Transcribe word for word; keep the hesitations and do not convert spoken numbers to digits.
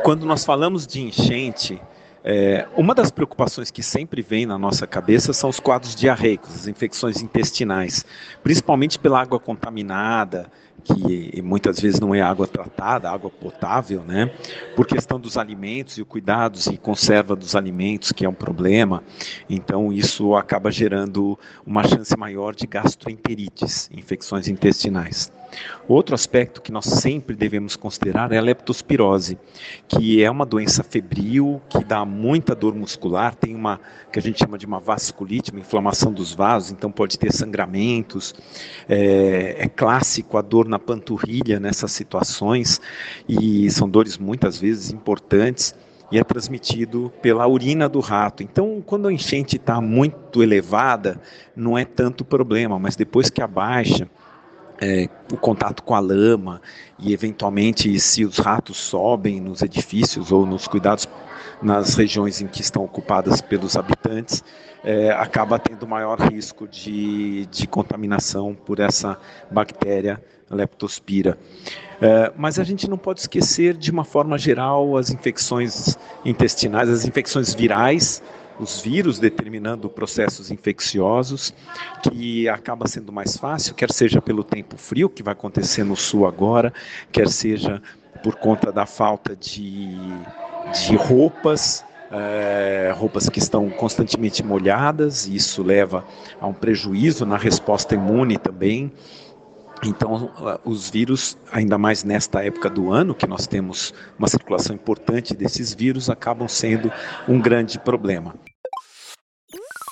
Quando nós falamos de enchente, é, uma das preocupações que sempre vem na nossa cabeça são os quadros diarreicos, as infecções intestinais, principalmente pela água contaminada, que muitas vezes não é água tratada, água potável, né? Por questão dos alimentos e o cuidados e conserva dos alimentos, que é um problema. Então, isso acaba gerando uma chance maior de gastroenterites, infecções intestinais. Outro aspecto que nós sempre devemos considerar é a leptospirose, que é uma doença febril, que dá muita dor muscular, tem uma que a gente chama de uma vasculite, uma inflamação dos vasos, então pode ter sangramentos, é, é clássico a dor na panturrilha nessas situações, e são dores muitas vezes importantes, e é transmitido pela urina do rato. Então, quando a enchente está muito elevada, não é tanto problema, mas depois que abaixa, É, o contato com a lama e eventualmente se os ratos sobem nos edifícios ou nos cuidados nas regiões em que estão ocupadas pelos habitantes, é, acaba tendo maior risco de, de contaminação por essa bactéria leptospira. É, mas a gente não pode esquecer, de uma forma geral, as infecções intestinais, as infecções virais, os vírus determinando processos infecciosos, que acaba sendo mais fácil, quer seja pelo tempo frio, que vai acontecer no sul agora, quer seja por conta da falta de, de roupas, é, roupas que estão constantemente molhadas, e isso leva a um prejuízo na resposta imune também. Então, os vírus, ainda mais nesta época do ano, que nós temos uma circulação importante desses vírus, acabam sendo um grande problema.